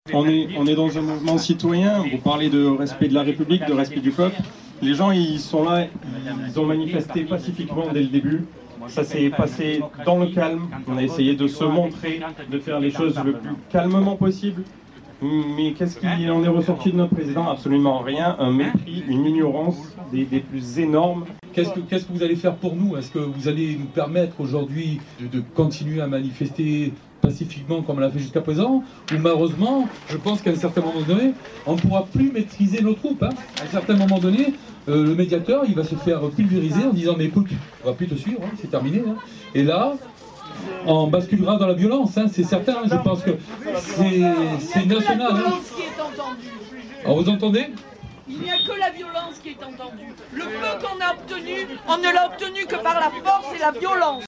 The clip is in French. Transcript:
On est dans un mouvement citoyen, vous parlez de respect de la République, de respect du peuple. Les gens, ils sont là, ils ont manifesté pacifiquement dès le début. Ça s'est passé dans le calme, on a essayé de se montrer, de faire les choses le plus calmement possible. Mais qu'est-ce qui en est ressorti de notre président? Absolument rien, un mépris, une ignorance des plus énormes. Qu'est-ce que vous allez faire pour nous? Est-ce que vous allez nous permettre aujourd'hui de continuer à manifester pacifiquement comme on l'a fait jusqu'à présent? Ou malheureusement, je pense qu'à un certain moment donné, on ne pourra plus maîtriser nos troupes. À un certain moment donné, le médiateur, il va se faire pulvériser en disant « mais écoute, on va plus te suivre, c'est terminé. » Et là, on basculera dans la violence, c'est certain. Je pense que c'est national. Alors, vous entendez? Il n'y a que la violence qui est entendue. Le peu qu'on a obtenu, on ne l'a obtenu que par la force et la violence.